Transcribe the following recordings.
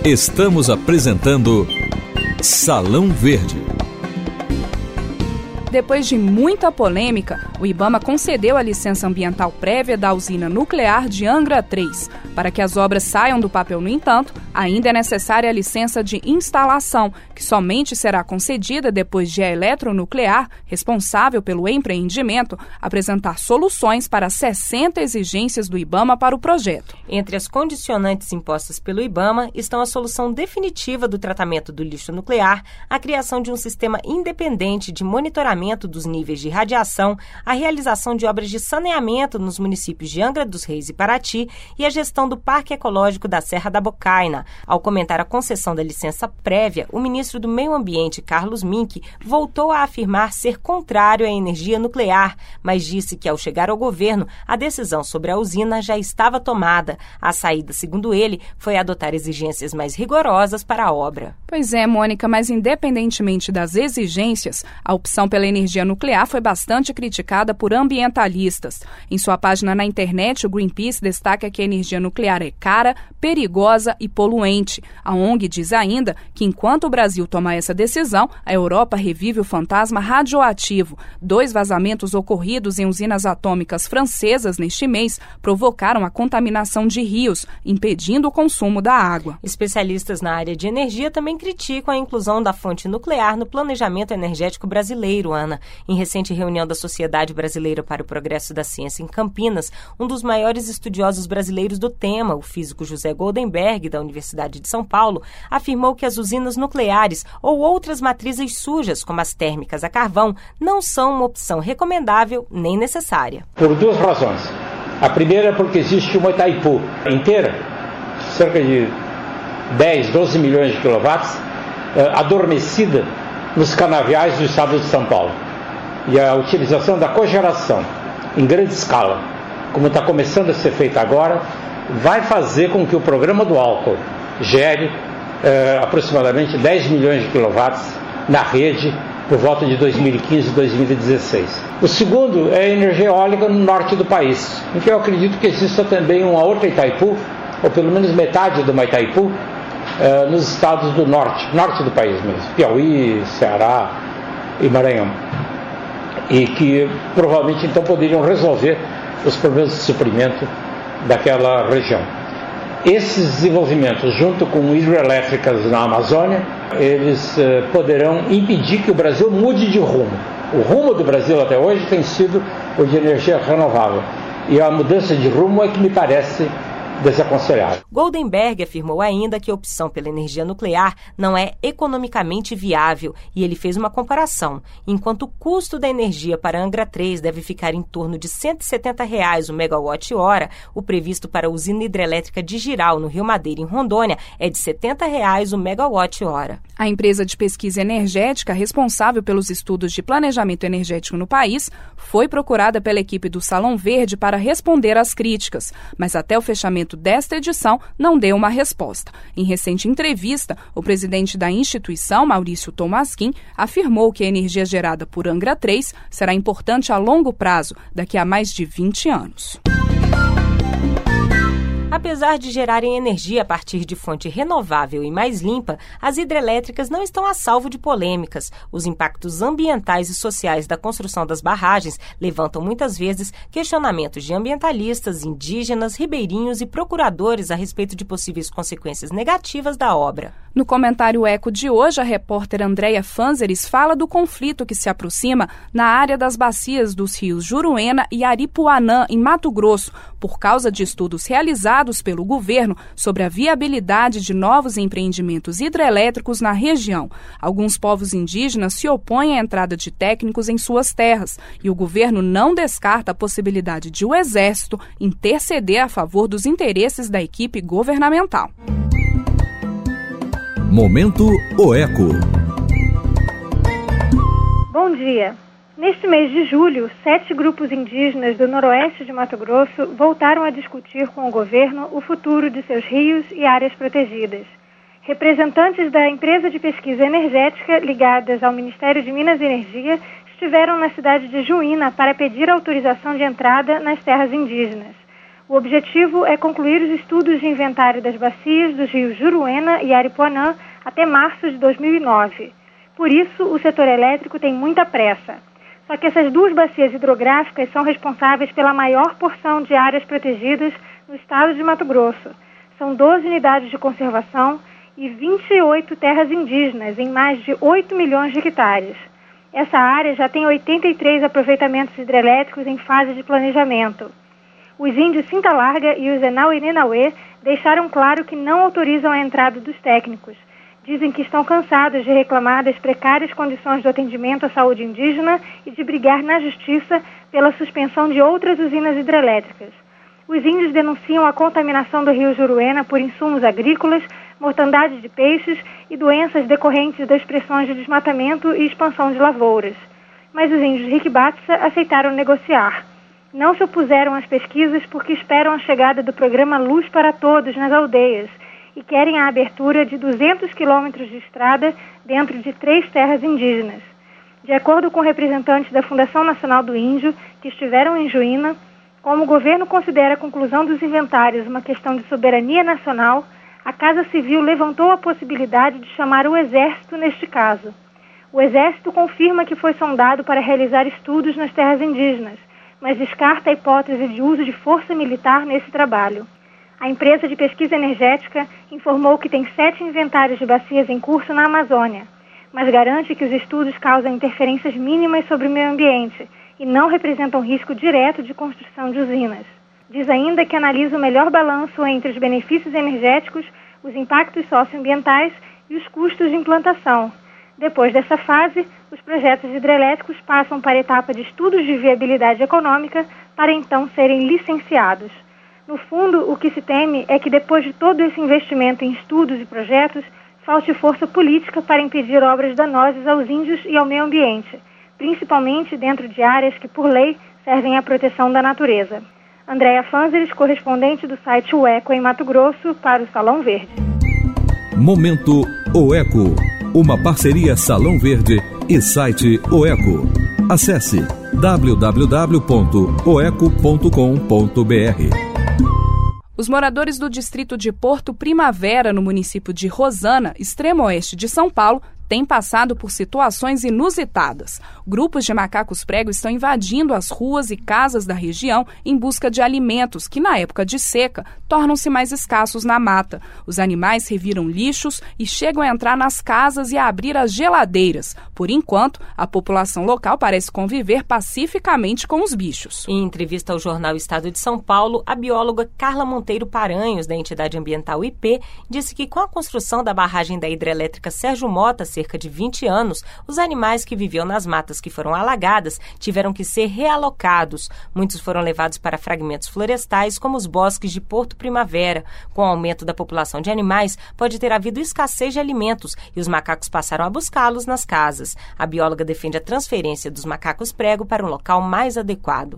Estamos apresentando Salão Verde. Depois de muita polêmica, o IBAMA concedeu a licença ambiental prévia da usina nuclear de Angra 3. Para que as obras saiam do papel, no entanto, ainda é necessária a licença de instalação, que somente será concedida depois de a Eletronuclear, responsável pelo empreendimento, apresentar soluções para 60 exigências do IBAMA para o projeto. Entre as condicionantes impostas pelo IBAMA estão a solução definitiva do tratamento do lixo nuclear, a criação de um sistema independente de monitoramento dos níveis de radiação, a realização de obras de saneamento nos municípios de Angra dos Reis e Paraty e a gestão do Parque Ecológico da Serra da Bocaina. Ao comentar a concessão da licença prévia, o ministro do Meio Ambiente, Carlos Mink, voltou a afirmar ser contrário à energia nuclear, mas disse que, ao chegar ao governo, a decisão sobre a usina já estava tomada. A saída, segundo ele, foi adotar exigências mais rigorosas para a obra. Pois é, Mônica, mas independentemente das exigências, a opção pela energia nuclear foi bastante criticada por ambientalistas. Em sua página na internet, o Greenpeace destaca que a energia nuclear é cara, perigosa e poluente. A ONG diz ainda que, enquanto o Brasil toma essa decisão, a Europa revive o fantasma radioativo. 2 vazamentos ocorridos em usinas atômicas francesas neste mês provocaram a contaminação de rios, impedindo o consumo da água. Especialistas na área de energia também criticam a inclusão da fonte nuclear no planejamento energético brasileiro, Ana. Em recente reunião da Sociedade Brasileira para o Progresso da Ciência em Campinas, um dos maiores estudiosos brasileiros do tema, o físico José Goldenberg, da Universidade de São Paulo, afirmou que as usinas nucleares ou outras matrizes sujas, como as térmicas a carvão, não são uma opção recomendável nem necessária. Por 2 razões. A primeira é porque existe uma Itaipu inteira, cerca de 10, 12 milhões de quilowatts, adormecida nos canaviais do estado de São Paulo. E a utilização da cogeração em grande escala, como está começando a ser feita agora, vai fazer com que o programa do álcool gere aproximadamente 10 milhões de quilowatts na rede por volta de 2015 e 2016. O segundo é a energia eólica no norte do país, em que eu acredito que exista também uma outra Itaipu, ou pelo menos metade de uma Itaipu, nos estados do norte do país mesmo, Piauí, Ceará e Maranhão, e que provavelmente então poderiam resolver os problemas de suprimento daquela região. Esses desenvolvimentos, junto com hidrelétricas na Amazônia, eles poderão impedir que o Brasil mude de rumo. O rumo do Brasil até hoje tem sido o de energia renovável, e a mudança de rumo é que me parece desaconselhável. Goldenberg afirmou ainda que a opção pela energia nuclear não é economicamente viável e ele fez uma comparação. Enquanto o custo da energia para Angra 3 deve ficar em torno de R$ 170 o megawatt-hora, o previsto para a usina hidrelétrica de Jirau, no Rio Madeira, em Rondônia, é de R$ 70 o megawatt-hora. A empresa de pesquisa energética responsável pelos estudos de planejamento energético no país foi procurada pela equipe do Salão Verde para responder às críticas, mas até o fechamento desta edição não deu uma resposta. Em recente entrevista, o presidente da instituição, Maurício Tolmasquim, afirmou que a energia gerada por Angra 3 será importante a longo prazo, daqui a mais de 20 anos. Apesar de gerarem energia a partir de fonte renovável e mais limpa, as hidrelétricas não estão a salvo de polêmicas. Os impactos ambientais e sociais da construção das barragens levantam muitas vezes questionamentos de ambientalistas, indígenas, ribeirinhos e procuradores a respeito de possíveis consequências negativas da obra. No comentário Eco de hoje, a repórter Andréia Fanzeres fala do conflito que se aproxima na área das bacias dos rios Juruena e Aripuanã, em Mato Grosso, por causa de estudos realizados pelo governo sobre a viabilidade de novos empreendimentos hidrelétricos na região. Alguns povos indígenas se opõem à entrada de técnicos em suas terras e o governo não descarta a possibilidade de o Exército interceder a favor dos interesses da equipe governamental. Momento OECO. Bom dia. Neste mês de julho, 7 grupos indígenas do noroeste de Mato Grosso voltaram a discutir com o governo o futuro de seus rios e áreas protegidas. Representantes da empresa de pesquisa energética ligadas ao Ministério de Minas e Energia estiveram na cidade de Juína para pedir autorização de entrada nas terras indígenas. O objetivo é concluir os estudos de inventário das bacias dos rios Juruena e Aripuanã até março de 2009. Por isso, o setor elétrico tem muita pressa. Só que essas duas bacias hidrográficas são responsáveis pela maior porção de áreas protegidas no estado de Mato Grosso. São 12 unidades de conservação e 28 terras indígenas em mais de 8 milhões de hectares. Essa área já tem 83 aproveitamentos hidrelétricos em fase de planejamento. Os índios Cinta Larga e os Enauê deixaram claro que não autorizam a entrada dos técnicos. Dizem que estão cansados de reclamar das precárias condições do atendimento à saúde indígena e de brigar na justiça pela suspensão de outras usinas hidrelétricas. Os índios denunciam a contaminação do rio Juruena por insumos agrícolas, mortandade de peixes e doenças decorrentes das pressões de desmatamento e expansão de lavouras. Mas os índios Riquibatsa aceitaram negociar. Não se opuseram às pesquisas porque esperam a chegada do programa Luz para Todos nas aldeias e querem a abertura de 200 quilômetros de estrada dentro de 3 terras indígenas. De acordo com representantes da Fundação Nacional do Índio, que estiveram em Juína, como o governo considera a conclusão dos inventários uma questão de soberania nacional, a Casa Civil levantou a possibilidade de chamar o Exército neste caso. O Exército confirma que foi sondado para realizar estudos nas terras indígenas, mas descarta a hipótese de uso de força militar nesse trabalho. A empresa de pesquisa energética informou que tem 7 inventários de bacias em curso na Amazônia, mas garante que os estudos causam interferências mínimas sobre o meio ambiente e não representam risco direto de construção de usinas. Diz ainda que analisa o melhor balanço entre os benefícios energéticos, os impactos socioambientais e os custos de implantação. Depois dessa fase, os projetos hidrelétricos passam para a etapa de estudos de viabilidade econômica para então serem licenciados. No fundo, o que se teme é que depois de todo esse investimento em estudos e projetos, falte força política para impedir obras danosas aos índios e ao meio ambiente, principalmente dentro de áreas que, por lei, servem à proteção da natureza. Andréia Fanzeres, correspondente do site O Eco em Mato Grosso, para o Salão Verde. Momento O Eco, uma parceria Salão Verde e site O Eco. Acesse www.oeco.com.br. Os moradores do distrito de Porto Primavera, no município de Rosana, extremo oeste de São Paulo, têm passado por situações inusitadas. Grupos de macacos prego estão invadindo as ruas e casas da região em busca de alimentos que, na época de seca, tornam-se mais escassos na mata. Os animais reviram lixos e chegam a entrar nas casas e a abrir as geladeiras. Por enquanto, a população local parece conviver pacificamente com os bichos. Em entrevista ao jornal Estado de São Paulo, a bióloga Carla Monteiro Paranhos, da entidade ambiental IP, disse que com a construção da barragem da hidrelétrica Sérgio Mota, cerca de 20 anos, os animais que viviam nas matas que foram alagadas tiveram que ser realocados. Muitos foram levados para fragmentos florestais, como os bosques de Porto Primavera. Com o aumento da população de animais, pode ter havido escassez de alimentos e os macacos passaram a buscá-los nas casas. A bióloga defende a transferência dos macacos prego para um local mais adequado.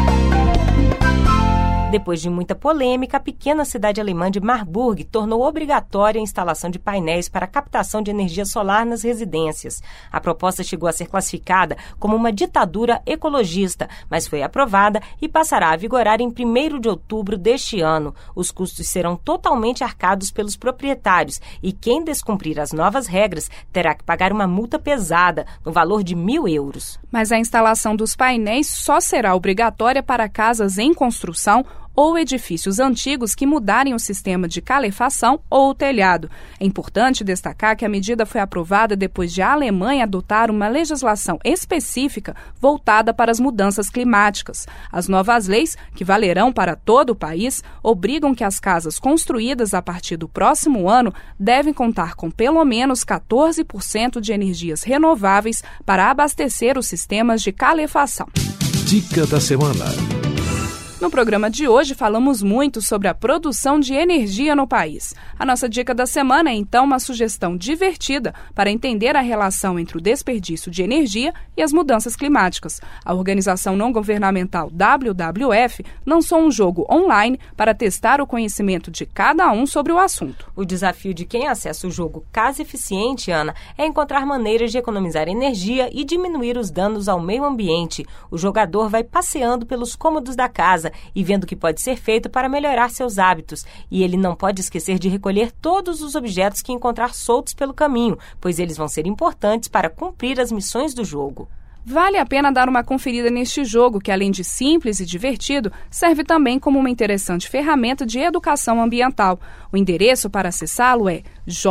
Depois de muita polêmica, a pequena cidade alemã de Marburg tornou obrigatória a instalação de painéis para captação de energia solar nas residências. A proposta chegou a ser classificada como uma ditadura ecologista, mas foi aprovada e passará a vigorar em 1º de outubro deste ano. Os custos serão totalmente arcados pelos proprietários e quem descumprir as novas regras terá que pagar uma multa pesada, no valor de 1.000 euros. Mas a instalação dos painéis só será obrigatória para casas em construção ou edifícios antigos que mudarem o sistema de calefação ou o telhado. É importante destacar que a medida foi aprovada depois de a Alemanha adotar uma legislação específica voltada para as mudanças climáticas. As novas leis, que valerão para todo o país, obrigam que as casas construídas a partir do próximo ano devem contar com pelo menos 14% de energias renováveis para abastecer os sistemas de calefação. Dica da semana. No programa de hoje, falamos muito sobre a produção de energia no país. A nossa dica da semana é, então, uma sugestão divertida para entender a relação entre o desperdício de energia e as mudanças climáticas. A organização não-governamental WWF lançou um jogo online para testar o conhecimento de cada um sobre o assunto. O desafio de quem acessa o jogo Casa Eficiente, Ana, é encontrar maneiras de economizar energia e diminuir os danos ao meio ambiente. O jogador vai passeando pelos cômodos da casa, casa e vendo o que pode ser feito para melhorar seus hábitos. E ele não pode esquecer de recolher todos os objetos que encontrar soltos pelo caminho, pois eles vão ser importantes para cumprir as missões do jogo. Vale a pena dar uma conferida neste jogo, que além de simples e divertido, serve também como uma interessante ferramenta de educação ambiental. O endereço para acessá-lo é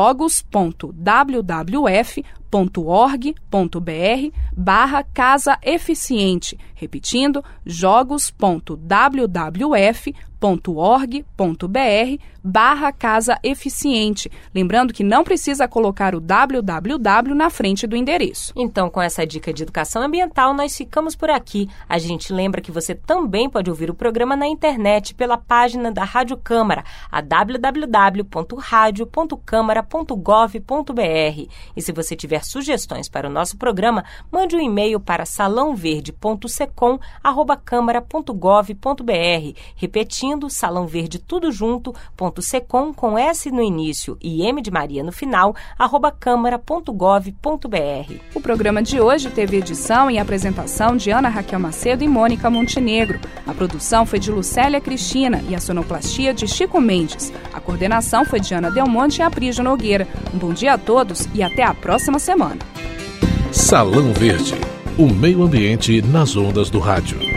jogos.wwf.org.br/Casa Eficiente. Repetindo, jogos.wwf.org.br/Casa Eficiente. Lembrando que não precisa colocar o www na frente do endereço. Então, com essa dica de educação ambiental, nós ficamos por aqui. A gente lembra que você também pode ouvir o programa na internet pela página da Rádio Câmara, a www.radio.câmara.gov.br. E se você tiver sugestões para o nosso programa, mande um e-mail para salãoverde.secom@câmara.gov.br. Repetindo, Salão Verde tudo junto, .secom com S no início e M de Maria no final, @câmara.gov.br. O programa de hoje teve edição e apresentação de Ana Raquel Macedo e Mônica Montenegro. A produção foi de Lucélia Cristina e a sonoplastia de Chico Mendes. A coordenação foi de Ana Delmonte e Aprígio Nogueira. Um bom dia a todos e até a próxima semana. Salão Verde, o meio ambiente nas ondas do rádio.